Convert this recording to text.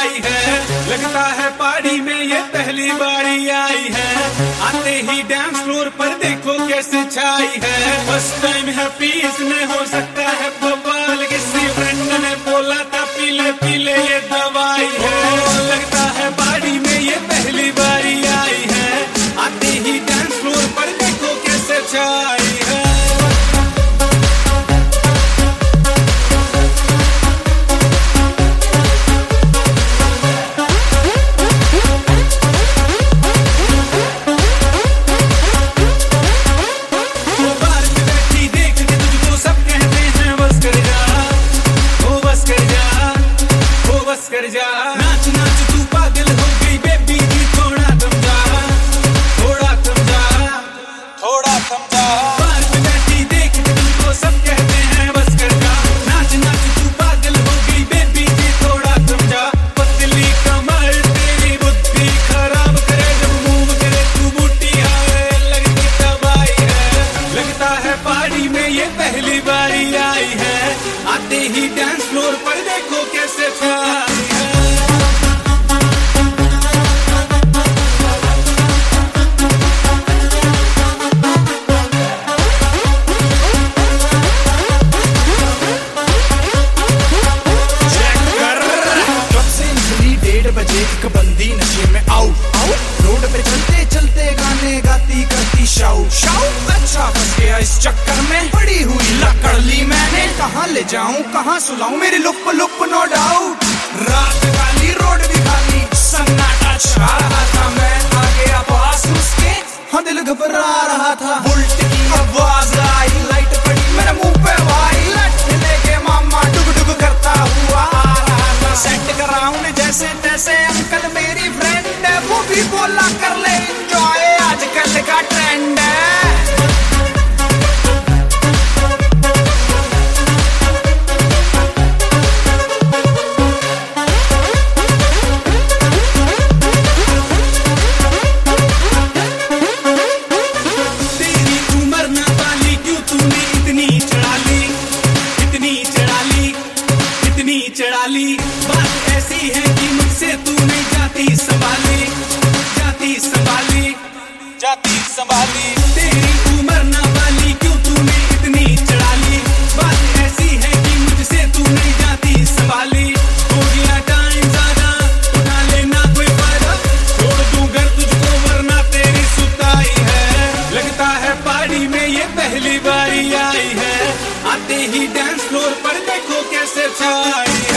छाई है। लगता है पहाड़ी में ये पहली बारी आई है। आते ही डांस फ्लोर पर देखो कैसे छाई है। फर्स्ट टाइम है पीस में हो सकता है बवाल। किसी फ्रेंड ने बोला था पीले पीले ये दवाई है। लगता है पहाड़ी में ये पहली बारी आई है। आते ही डांस फ्लोर पर देखो कैसे छाई है। कर जा नाच नाच तू पागल हो गई बेबी जी थोड़ा थम जा, थोड़ा थम जा, थोड़ा थम जा। बार पे बैठी देख के तुमको सब कहते हैं बस कर जा। नाच नाच तू पागल हो गई बेबी जी थोड़ा थम जा। पतली कमर तेरी बुद्धि खराब करे जब मूव करे तू बूटी आए लगती तबाही है। लगता है पहाड़ी में ये पहली बारी आई है। आते ही डांस फ्लोर पर देखो कैसे छाई है। बजे एक बंदी नशे में आउट आउट। रोड पे चलते चलते गाने गाती करती शाउट शाउट। अच्छा फंस गया इस चक्कर में पड़ी हुई लकड़ ली मैंने। कहाँ ले जाऊं कहाँ सुलाऊं मेरी लुप लुप नो डाउट। रात काली रोड भी खाली सन्नाटा छा रहा था। मैं आ गया पास उसके हाँ दिल घबरा रहा था। बुलेट की आवाज आई लाइट पड़ी मेरे मुंह पे भाई। लट लेके मामा डुग डुग करता हुआ आ रहा था। सेट कराऊं जैसे तैसे अंकल मेरी फ्रेंड है। वो भी बोला कर ले एंजॉय आजकल का ट्रेंड है। तेरी उम्र ना पाली क्यों तूने इतनी चढ़ा ली, इतनी चढ़ा ली, इतनी चढ़ा ली। बात ऐसी है कि मुझसे तू नहीं जाती संभाली, जाती संभाली, जाती संभाली। तेरी उम्र ना पाली क्यों तूने इतनी चढ़ा ली। बात ऐसी है कि मुझसे तू नहीं जाती संभाली। हो गया टाइम ज्यादा उठा लेना कोई फायदा। छोड़ दूं घर तुझको वरना तेरी सुताई है। लगता है पहाड़ी में ये पहली बारी आई है। आते ही डांस फ्लोर पर देखो कैसे छाई है।